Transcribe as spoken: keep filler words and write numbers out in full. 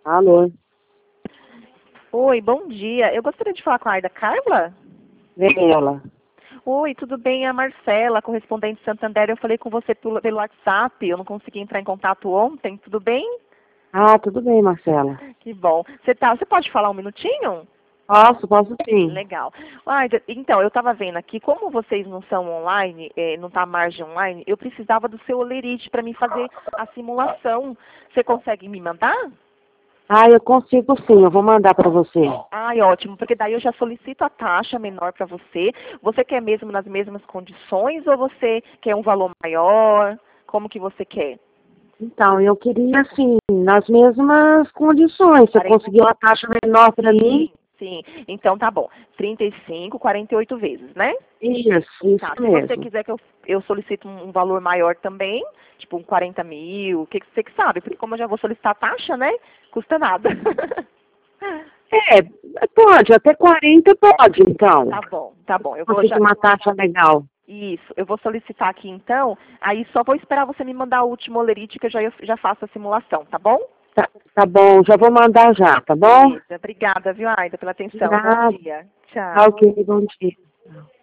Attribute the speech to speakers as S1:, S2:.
S1: Alô?
S2: Oi, bom dia. Eu gostaria de falar com a Aida Carla.
S1: Vem ela.
S2: Oi, tudo bem? É a Marcela, correspondente de Santander. Eu falei com você pelo, pelo WhatsApp. Eu não consegui entrar em contato ontem. Tudo bem?
S1: Ah, tudo bem, Marcela.
S2: Que bom. Você tá, você pode falar um minutinho?
S1: Posso, posso sim.
S2: Legal. Aida, então, eu estava vendo aqui, como vocês não são online, eh, não está à margem online, eu precisava do seu olerite para mim fazer a simulação. Você consegue me mandar?
S1: Ah, eu consigo sim, eu vou mandar para você.
S2: Ai, ótimo, porque daí eu já solicito a taxa menor para você. Você quer mesmo nas mesmas condições ou você quer um valor maior? Como que você quer?
S1: Então, eu queria, assim, nas mesmas condições. Você
S2: quarenta
S1: conseguiu uma taxa menor para mim?
S2: Sim, sim. Então tá bom. trinta e cinco, quarenta e oito vezes, né?
S1: Isso, isso
S2: Tá. Se você
S1: mesmo.
S2: quiser que eu, eu solicite um, um valor maior também, tipo um quarenta mil, o que que você que sabe? Porque como eu já vou solicitar a taxa, né? Custa nada.
S1: É, pode, até quarenta pode, então.
S2: Tá bom, tá bom. Eu vou
S1: Conseguir
S2: já.
S1: uma taxa legal.
S2: Isso, eu vou solicitar aqui então, aí só vou esperar você me mandar o último olerite que eu já, já faço a simulação, tá bom?
S1: Tá, tá bom, já vou mandar já, tá bom?
S2: Beleza, obrigada, viu, Aida, pela
S1: De
S2: atenção. Bom
S1: nada.
S2: dia.
S1: Tá
S2: Tchau.
S1: ok, bom dia.